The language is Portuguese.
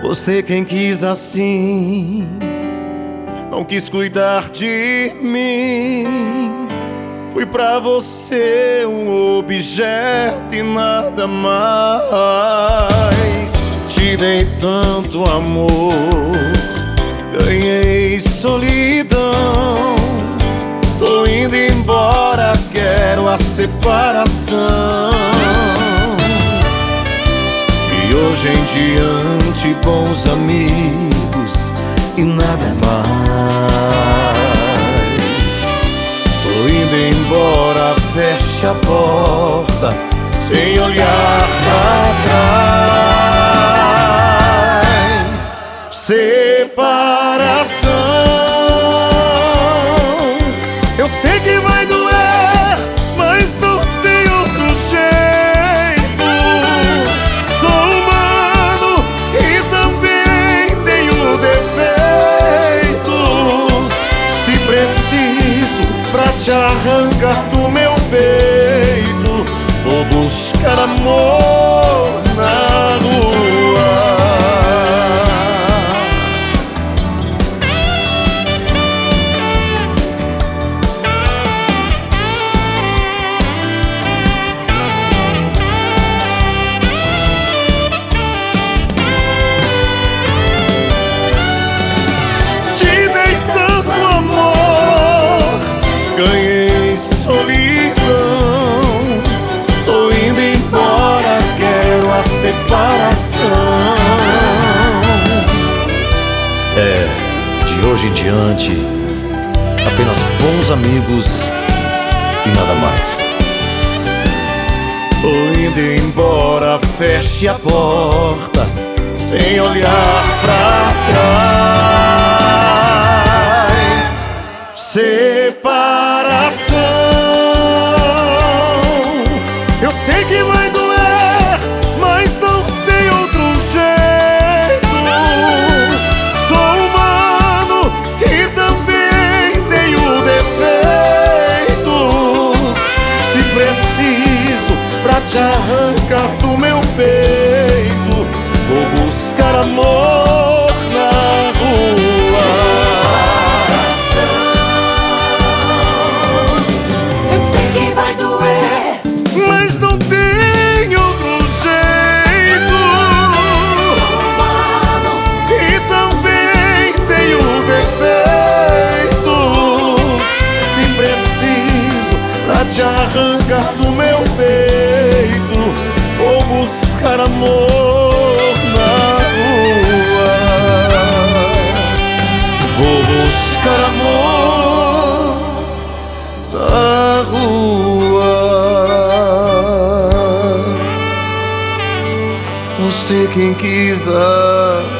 Você quem quis assim, não quis cuidar de mim. Fui pra você um objeto e nada mais. Te dei tanto amor, ganhei solidão. Tô indo embora, quero a separação. De hoje em diante, bons amigos e nada mais. Tô indo embora, feche a porta sem olhar pra trás. Separação, eu sei que vai doer, mas não tem outro jeito. Sou humano e também tenho defeitos. Se preciso pra te arrancar do meu peito, vou buscar amor na rua. Ganhei solidão, tô indo embora, quero a separação. De hoje em diante, apenas bons amigos e nada mais. Tô indo embora, feche a porta sem olhar pra trás. Separação, eu sei que vai doer, mas não tem outro jeito. Sou humano e também tenho defeitos. Se preciso pra te arrancar do meu peito, vou buscar amor na rua. Mas não tem outro jeito. Sou humano e também tenho defeitos. Se preciso pra te arrancar do meu peito, vou buscar amor na rua. Vou buscar amor na rua. Você quem quis